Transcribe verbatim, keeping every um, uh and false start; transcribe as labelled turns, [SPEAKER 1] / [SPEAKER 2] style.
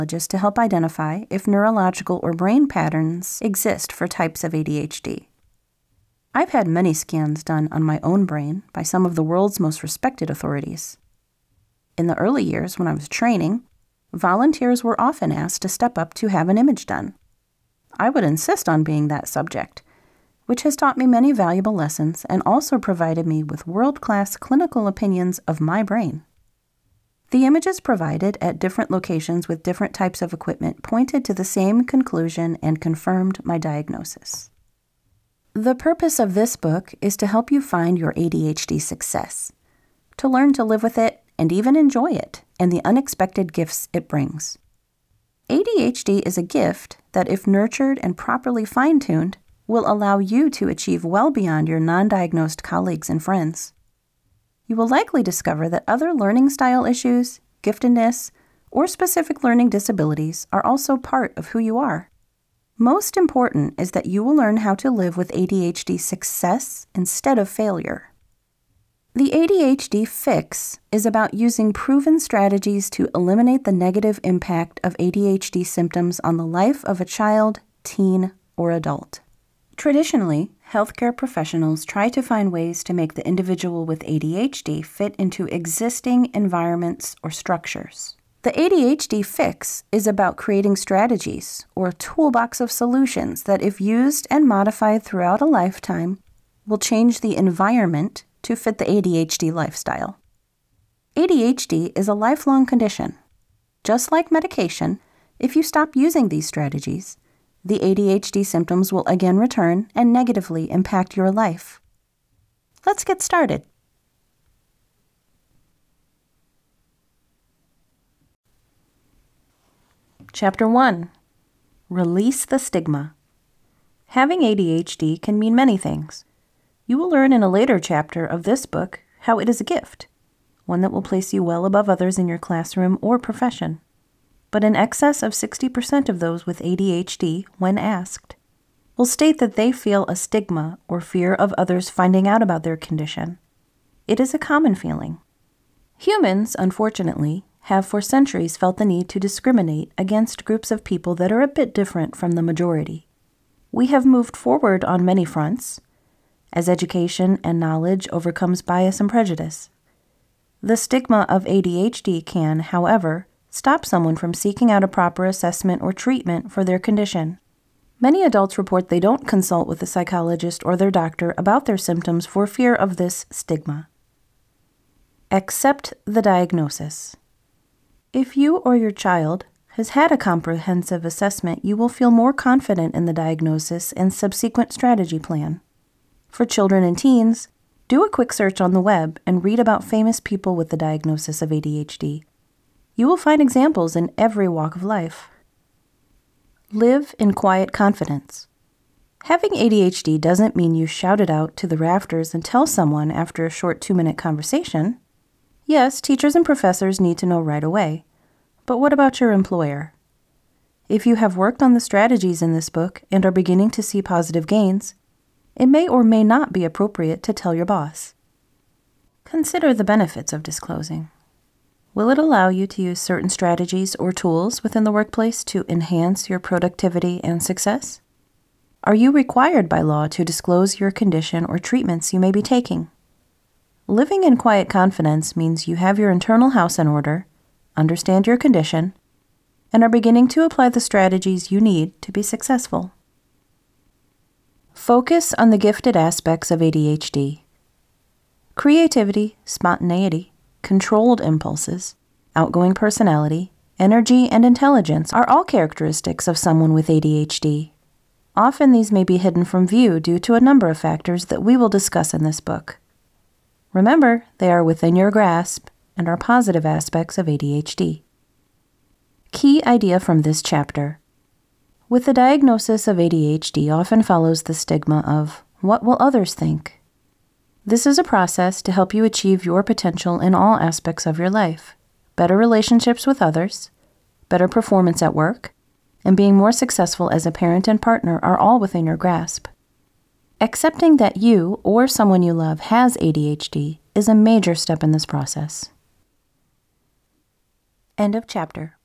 [SPEAKER 1] to help identify if neurological or brain patterns exist for types of A D H D. I've had many scans done on my own brain by some of the world's most respected authorities. In the early years when I was training, volunteers were often asked to step up to have an image done. I would insist on being that subject, which has taught me many valuable lessons and also provided me with world-class clinical opinions of my brain. The images provided at different locations with different types of equipment pointed to the same conclusion and confirmed my diagnosis. The purpose of this book is to help you find your A D H D success, to learn to live with it and even enjoy it and the unexpected gifts it brings. A D H D is a gift that, if nurtured and properly fine-tuned, will allow you to achieve well beyond your non-diagnosed colleagues and friends. You will likely discover that other learning style issues, giftedness, or specific learning disabilities are also part of who you are. Most important is that you will learn how to live with A D H D success instead of failure. The A D H D Fix is about using proven strategies to eliminate the negative impact of A D H D symptoms on the life of a child, teen, or adult. Traditionally, healthcare professionals try to find ways to make the individual with A D H D fit into existing environments or structures. The A D H D Fix is about creating strategies or a toolbox of solutions that, if used and modified throughout a lifetime, will change the environment to fit the A D H D lifestyle. A D H D is a lifelong condition. Just like medication, if you stop using these strategies, the A D H D symptoms will again return and negatively impact your life. Let's get started. Chapter one. Release the Stigma. Having A D H D can mean many things. You will learn in a later chapter of this book how it is a gift, one that will place you well above others in your classroom or profession. But in excess of sixty percent of those with A D H D, when asked, will state that they feel a stigma or fear of others finding out about their condition. It is a common feeling. Humans, unfortunately, have for centuries felt the need to discriminate against groups of people that are a bit different from the majority. We have moved forward on many fronts, as education and knowledge overcomes bias and prejudice. The stigma of A D H D can, however, stop someone from seeking out a proper assessment or treatment for their condition. Many adults report they don't consult with a psychologist or their doctor about their symptoms for fear of this stigma. Accept the diagnosis. If you or your child has had a comprehensive assessment, you will feel more confident in the diagnosis and subsequent strategy plan. For children and teens, do a quick search on the web and read about famous people with the diagnosis of A D H D. You will find examples in every walk of life. Live in quiet confidence. Having A D H D doesn't mean you shout it out to the rafters and tell someone after a short two-minute conversation. Yes, teachers and professors need to know right away. But what about your employer? If you have worked on the strategies in this book and are beginning to see positive gains, it may or may not be appropriate to tell your boss. Consider the benefits of disclosing. Will it allow you to use certain strategies or tools within the workplace to enhance your productivity and success? Are you required by law to disclose your condition or treatments you may be taking? Living in quiet confidence means you have your internal house in order, understand your condition, and are beginning to apply the strategies you need to be successful. Focus on the gifted aspects of A D H D. Creativity, spontaneity, controlled impulses, outgoing personality, energy, and intelligence are all characteristics of someone with A D H D. Often these may be hidden from view due to a number of factors that we will discuss in this book. Remember, they are within your grasp and are positive aspects of A D H D. Key idea from this chapter. With the diagnosis of A D H D often follows the stigma of, what will others think? This is a process to help you achieve your potential in all aspects of your life. Better relationships with others, better performance at work, and being more successful as a parent and partner are all within your grasp. Accepting that you or someone you love has A D H D is a major step in this process. End of chapter.